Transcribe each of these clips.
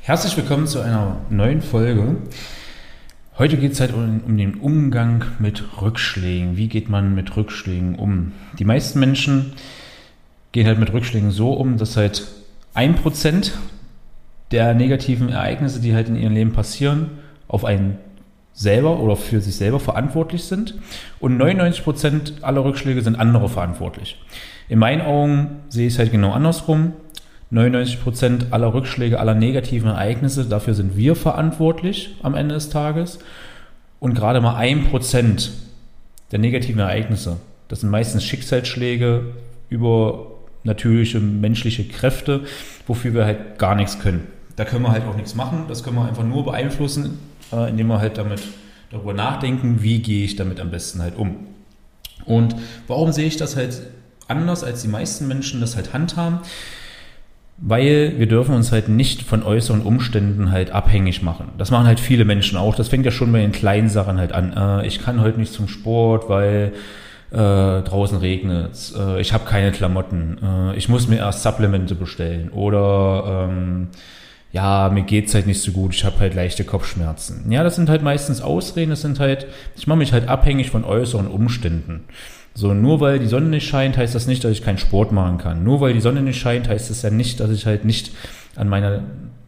Herzlich willkommen zu einer neuen Folge. Heute geht es halt um den Umgang mit Rückschlägen. Wie geht man mit Rückschlägen um? Die meisten Menschen gehen halt mit Rückschlägen so um, dass halt 1% der negativen Ereignisse, die halt in ihrem Leben passieren, auf einen selber oder für sich selber verantwortlich sind und 99% aller Rückschläge sind andere verantwortlich. In meinen Augen sehe ich es halt genau andersrum. 99% aller Rückschläge, aller negativen Ereignisse, dafür sind wir verantwortlich am Ende des Tages. Und gerade mal 1% der negativen Ereignisse, das sind meistens Schicksalsschläge über natürliche menschliche Kräfte, wofür wir halt gar nichts können. Da können wir halt auch nichts machen, das können wir einfach nur beeinflussen, indem wir halt darüber nachdenken, wie gehe ich damit am besten halt um. Und warum sehe ich das halt anders, als die meisten Menschen das halt handhaben? Weil wir dürfen uns halt nicht von äußeren Umständen halt abhängig machen. Das machen halt viele Menschen auch. Das fängt ja schon bei den kleinen Sachen halt an. Ich kann heute nicht zum Sport, weil draußen regnet. Ich habe keine Klamotten. Ich muss mir erst Supplemente bestellen. Oder mir geht's halt nicht so gut. Ich habe halt leichte Kopfschmerzen. Ja, das sind halt meistens Ausreden. Ich mache mich halt abhängig von äußeren Umständen. So, nur weil die Sonne nicht scheint, heißt das nicht, dass ich keinen Sport machen kann. Nur weil die Sonne nicht scheint, heißt das ja nicht, dass ich halt nicht an meinen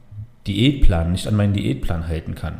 Diätplan halten kann.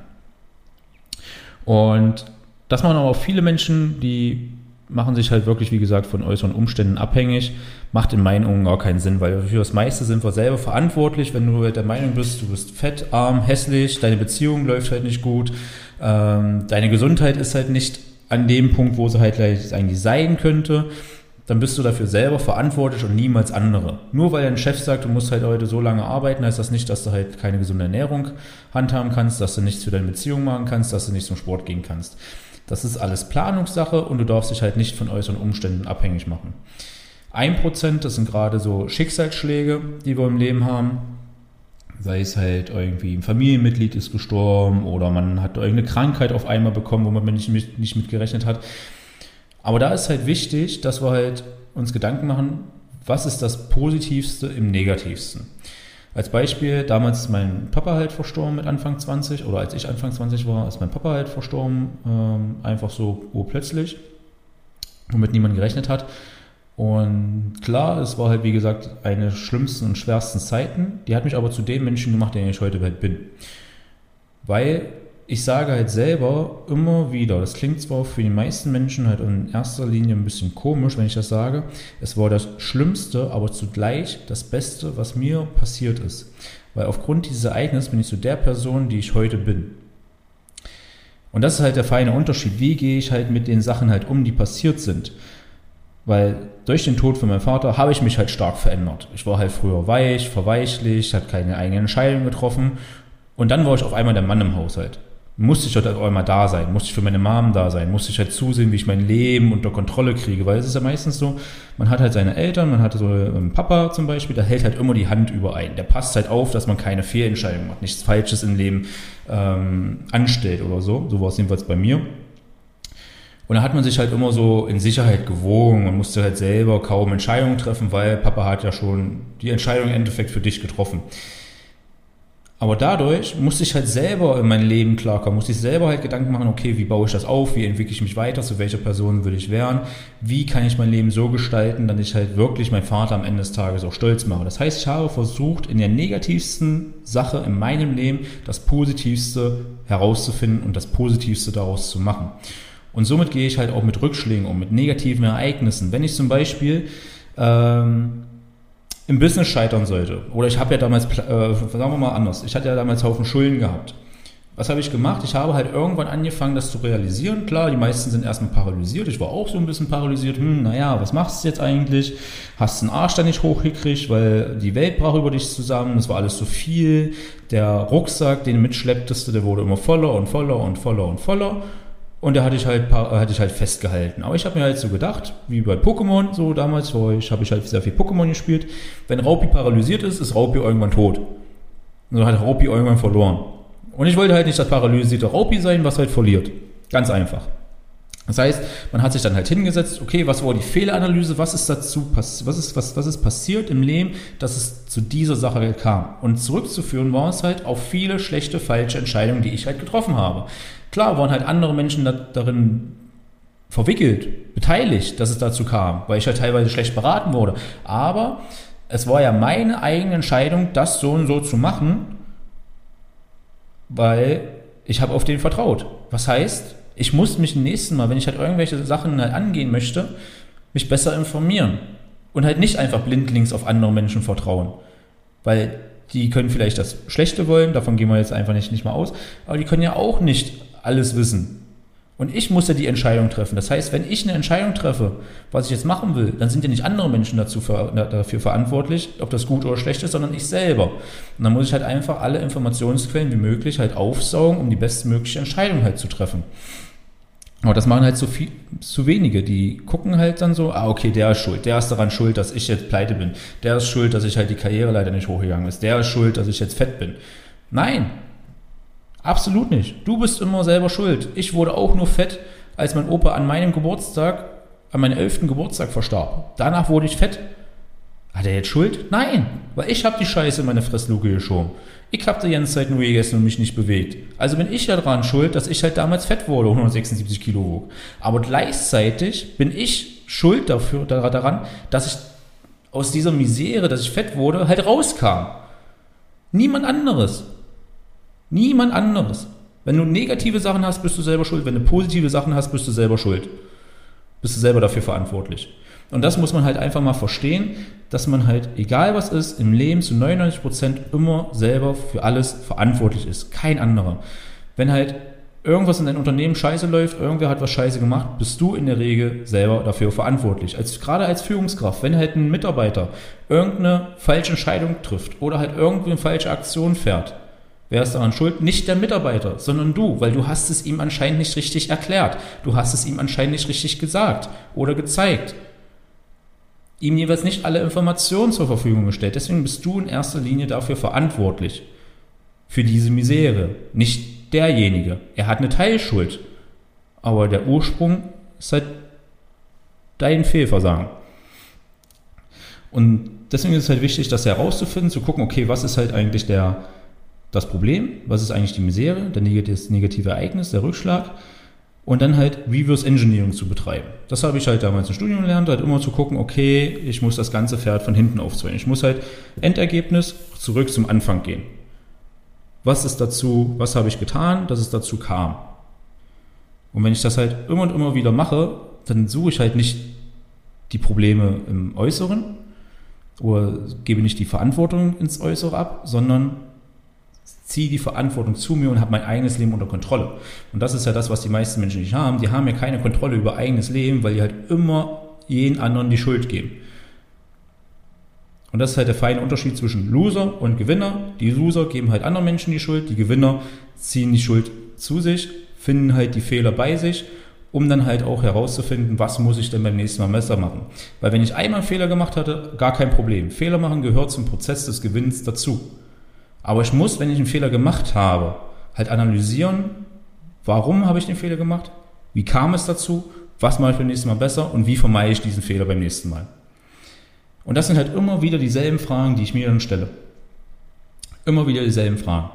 Und das machen aber auch viele Menschen, die machen sich halt wirklich, wie gesagt, von äußeren Umständen abhängig. Macht in meinen Augen gar keinen Sinn, weil für das meiste sind wir selber verantwortlich. Wenn du halt der Meinung bist, du bist fett, arm, hässlich, deine Beziehung läuft halt nicht gut, deine Gesundheit ist halt nicht an dem Punkt, wo sie halt eigentlich sein könnte, dann bist du dafür selber verantwortlich und niemals andere. Nur weil dein Chef sagt, du musst halt heute so lange arbeiten, heißt das nicht, dass du halt keine gesunde Ernährung handhaben kannst, dass du nichts für deine Beziehung machen kannst, dass du nicht zum Sport gehen kannst. Das ist alles Planungssache und du darfst dich halt nicht von äußeren Umständen abhängig machen. 1%, das sind gerade so Schicksalsschläge, die wir im Leben haben. Sei es halt irgendwie ein Familienmitglied ist gestorben oder man hat irgendeine Krankheit auf einmal bekommen, wo man nicht mit gerechnet hat. Aber da ist halt wichtig, dass wir halt uns Gedanken machen, was ist das Positivste im Negativsten. Als Beispiel, damals ist mein Papa halt verstorben mit Anfang 20 oder als ich Anfang 20 war, ist mein Papa halt verstorben, einfach so urplötzlich, womit niemand gerechnet hat. Und klar, es war halt wie gesagt eine schlimmsten und schwersten Zeiten, die hat mich aber zu dem Menschen gemacht, der ich heute halt bin. Weil ich sage halt selber immer wieder, das klingt zwar für die meisten Menschen halt in erster Linie ein bisschen komisch, wenn ich das sage, es war das Schlimmste, aber zugleich das Beste, was mir passiert ist. Weil aufgrund dieses Ereignisses bin ich zu der Person, die ich heute bin. Und das ist halt der feine Unterschied. Wie gehe ich halt mit den Sachen halt um, die passiert sind? Weil durch den Tod von meinem Vater habe ich mich halt stark verändert. Ich war halt früher weich, verweichlich, hatte keine eigenen Entscheidungen getroffen. Und dann war ich auf einmal der Mann im Haushalt. Musste ich halt auch einmal da sein, musste ich für meine Mom da sein, musste ich halt zusehen, wie ich mein Leben unter Kontrolle kriege. Weil es ist ja meistens so, man hat halt seine Eltern, man hat so einen Papa zum Beispiel, der hält halt immer die Hand über einen. Der passt halt auf, dass man keine Fehlentscheidungen macht, nichts Falsches im Leben anstellt oder so. So war es jedenfalls bei mir. Und da hat man sich halt immer so in Sicherheit gewogen und musste halt selber kaum Entscheidungen treffen, weil Papa hat ja schon die Entscheidung im Endeffekt für dich getroffen. Aber dadurch musste ich halt selber in mein Leben klarkommen, musste ich selber halt Gedanken machen, okay, wie baue ich das auf, wie entwickle ich mich weiter, zu welcher Person will ich werden, wie kann ich mein Leben so gestalten, dass ich halt wirklich meinen Vater am Ende des Tages auch stolz mache. Das heißt, ich habe versucht, in der negativsten Sache in meinem Leben das Positivste herauszufinden und das Positivste daraus zu machen. Und somit gehe ich halt auch mit Rückschlägen um, mit negativen Ereignissen. Wenn ich zum Beispiel im Business scheitern sollte, oder ich habe ja damals, sagen wir mal anders, ich hatte ja damals Haufen Schulden gehabt. Was habe ich gemacht? Ich habe halt irgendwann angefangen, das zu realisieren. Klar, die meisten sind erstmal paralysiert. Ich war auch so ein bisschen paralysiert. Was machst du jetzt eigentlich? Hast den Arsch da nicht hochgekriegt, weil die Welt brach über dich zusammen. Das war alles zu viel. Der Rucksack, den du mitschlepptest, der wurde immer voller und voller und voller und voller. Und da hatte ich halt festgehalten. Aber ich habe mir halt so gedacht, wie bei Pokémon, so damals, habe ich halt sehr viel Pokémon gespielt. Wenn Raupi paralysiert ist, ist Raupi irgendwann tot. Und so hat Raupi irgendwann verloren. Und ich wollte halt nicht das paralysierte Raupi sein, was halt verliert. Ganz einfach. Das heißt, man hat sich dann halt hingesetzt, okay, was war die Fehleranalyse, was ist passiert im Leben, dass es zu dieser Sache kam. Und zurückzuführen war es halt auf viele schlechte, falsche Entscheidungen, die ich halt getroffen habe. Klar waren halt andere Menschen darin verwickelt, beteiligt, dass es dazu kam, weil ich halt teilweise schlecht beraten wurde. Aber es war ja meine eigene Entscheidung, das so und so zu machen, weil ich habe auf den vertraut. Was heißt, ich muss mich im nächsten Mal, wenn ich halt irgendwelche Sachen halt angehen möchte, mich besser informieren und halt nicht einfach blindlings auf andere Menschen vertrauen, weil die können vielleicht das Schlechte wollen, davon gehen wir jetzt einfach nicht mal aus, aber die können ja auch nicht alles wissen. Und ich muss ja die Entscheidung treffen. Das heißt, wenn ich eine Entscheidung treffe, was ich jetzt machen will, dann sind ja nicht andere Menschen dafür verantwortlich, ob das gut oder schlecht ist, sondern ich selber. Und dann muss ich halt einfach alle Informationsquellen wie möglich halt aufsaugen, um die bestmögliche Entscheidung halt zu treffen. Aber das machen halt zu wenige. Die gucken halt dann so, okay, der ist schuld. Der ist daran schuld, dass ich jetzt pleite bin. Der ist schuld, dass ich halt die Karriere leider nicht hochgegangen ist. Der ist schuld, dass ich jetzt fett bin. Nein. Absolut nicht. Du bist immer selber schuld. Ich wurde auch nur fett, als mein Opa an meinem Geburtstag, an meinem 11. Geburtstag verstarb. Danach wurde ich fett. Hat er jetzt Schuld? Nein, weil ich habe die Scheiße in meine Fressluke geschoben. Ich habe die ganze Zeit nur gegessen und mich nicht bewegt. Also bin ich ja daran schuld, dass ich halt damals fett wurde, 176 Kilo wog. Aber gleichzeitig bin ich schuld daran, dass ich aus dieser Misere, dass ich fett wurde, halt rauskam. Niemand anderes. Niemand anderes. Wenn du negative Sachen hast, bist du selber schuld. Wenn du positive Sachen hast, bist du selber schuld. Bist du selber dafür verantwortlich. Und das muss man halt einfach mal verstehen, dass man halt, egal was ist, im Leben zu 99% immer selber für alles verantwortlich ist. Kein anderer. Wenn halt irgendwas in deinem Unternehmen scheiße läuft, irgendwer hat was scheiße gemacht, bist du in der Regel selber dafür verantwortlich. Gerade als Führungskraft, wenn halt ein Mitarbeiter irgendeine falsche Entscheidung trifft oder halt irgendwie eine falsche Aktion fährt, wer ist daran schuld? Nicht der Mitarbeiter, sondern du, weil du hast es ihm anscheinend nicht richtig erklärt. Du hast es ihm anscheinend nicht richtig gesagt oder gezeigt. Ihm jeweils nicht alle Informationen zur Verfügung gestellt. Deswegen bist du in erster Linie dafür verantwortlich. Für diese Misere. Nicht derjenige. Er hat eine Teilschuld. Aber der Ursprung ist halt dein Fehlversagen. Und deswegen ist es halt wichtig, das herauszufinden, zu gucken, okay, was ist halt eigentlich das Problem? Was ist eigentlich die Misere? Das negative Ereignis, der Rückschlag? Und dann halt Reverse Engineering zu betreiben. Das habe ich halt damals im Studium gelernt, halt immer zu gucken, okay, ich muss das ganze Pferd von hinten aufzäumen. Ich muss halt Endergebnis zurück zum Anfang gehen. Was habe ich getan, dass es dazu kam? Und wenn ich das halt immer und immer wieder mache, dann suche ich halt nicht die Probleme im Äußeren oder gebe nicht die Verantwortung ins Äußere ab, sondern ziehe die Verantwortung zu mir und habe mein eigenes Leben unter Kontrolle. Und das ist ja das, was die meisten Menschen nicht haben. Die haben ja keine Kontrolle über eigenes Leben, weil die halt immer jeden anderen die Schuld geben. Und das ist halt der feine Unterschied zwischen Loser und Gewinner. Die Loser geben halt anderen Menschen die Schuld, die Gewinner ziehen die Schuld zu sich, finden halt die Fehler bei sich, um dann halt auch herauszufinden, was muss ich denn beim nächsten Mal besser machen. Weil wenn ich einmal einen Fehler gemacht hatte, gar kein Problem. Fehler machen gehört zum Prozess des Gewinns dazu. Aber ich muss, wenn ich einen Fehler gemacht habe, halt analysieren, warum habe ich den Fehler gemacht, wie kam es dazu, was mache ich beim nächsten Mal besser und wie vermeide ich diesen Fehler beim nächsten Mal. Und das sind halt immer wieder dieselben Fragen, die ich mir dann stelle. Immer wieder dieselben Fragen.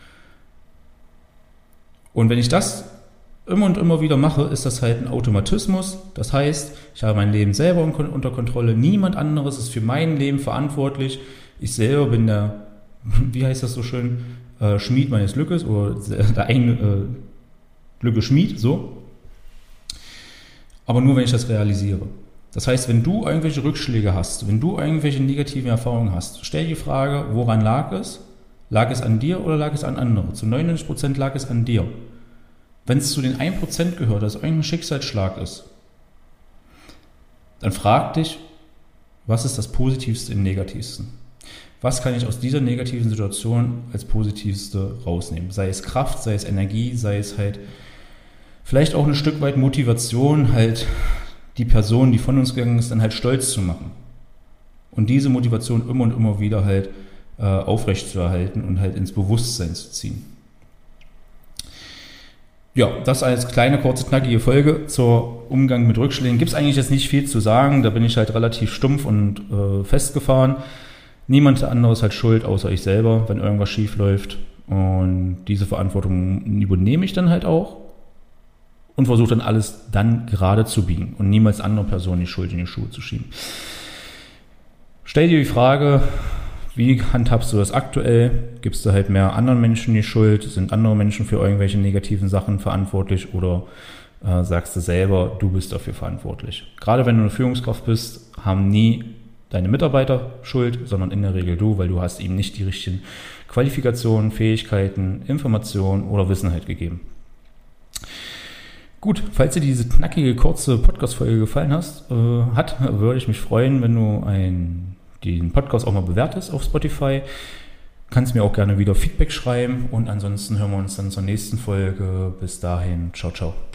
Und wenn ich das immer und immer wieder mache, ist das halt ein Automatismus. Das heißt, ich habe mein Leben selber unter Kontrolle. Niemand anderes ist für mein Leben verantwortlich. Ich selber bin der, wie heißt das so schön, Schmied meines Glückes oder der eigene Glücke-Schmied, so. Aber nur, wenn ich das realisiere. Das heißt, wenn du irgendwelche Rückschläge hast, wenn du irgendwelche negativen Erfahrungen hast, stell die Frage, woran lag es? Lag es an dir oder lag es an anderen? Zu 99% lag es an dir. Wenn es zu den 1% gehört, dass irgendein Schicksalsschlag ist, dann frag dich, was ist das Positivste im Negativsten? Was kann ich aus dieser negativen Situation als Positivste rausnehmen? Sei es Kraft, sei es Energie, sei es halt vielleicht auch ein Stück weit Motivation, halt die Person, die von uns gegangen ist, dann halt stolz zu machen. Und diese Motivation immer und immer wieder halt aufrecht zu erhalten und halt ins Bewusstsein zu ziehen. Ja, das als kleine, kurze, knackige Folge zur Umgang mit Rückschlägen. Gibt es eigentlich jetzt nicht viel zu sagen, da bin ich halt relativ stumpf und festgefahren. Niemand anderes hat Schuld, außer ich selber, wenn irgendwas schief läuft. Und diese Verantwortung übernehme ich dann halt auch und versuche dann alles dann gerade zu biegen und niemals andere Personen die Schuld in die Schuhe zu schieben. Stell dir die Frage, wie handhabst du das aktuell? Gibst du halt mehr anderen Menschen die Schuld? Sind andere Menschen für irgendwelche negativen Sachen verantwortlich oder sagst du selber, du bist dafür verantwortlich? Gerade wenn du eine Führungskraft bist, haben nie deine Mitarbeiter Schuld, sondern in der Regel du, weil du hast ihm nicht die richtigen Qualifikationen, Fähigkeiten, Informationen oder Wissen halt gegeben. Gut, falls dir diese knackige, kurze Podcast-Folge gefallen hat, würde ich mich freuen, wenn du den Podcast auch mal bewertest auf Spotify. Kannst mir auch gerne wieder Feedback schreiben und ansonsten hören wir uns dann zur nächsten Folge. Bis dahin, ciao, ciao.